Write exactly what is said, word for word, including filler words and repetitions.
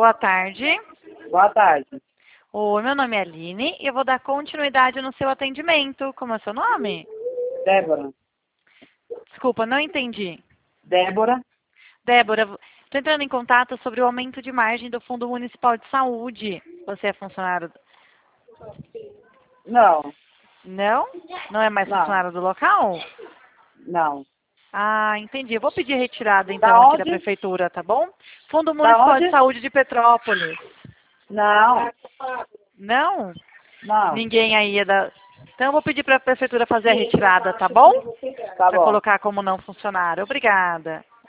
Boa tarde. Boa tarde. Oi, meu nome é Aline e eu vou dar continuidade no seu atendimento. Como é o seu nome? Débora. Desculpa, não entendi. Débora. Débora, estou entrando em contato sobre o aumento de margem do Fundo Municipal de Saúde. Você é funcionário? Não, Não? Não é mais não, funcionário do local? não. Ah, entendi. Eu vou pedir retirada então Da aqui da onde? prefeitura, tá bom? Fundo Da Municipal de onde? Saúde de Petrópolis. Não, Não? não. Ninguém aí é da... Então eu vou pedir para a prefeitura fazer a retirada, tá bom? Tá Para bom. colocar como não funcionário. Obrigada.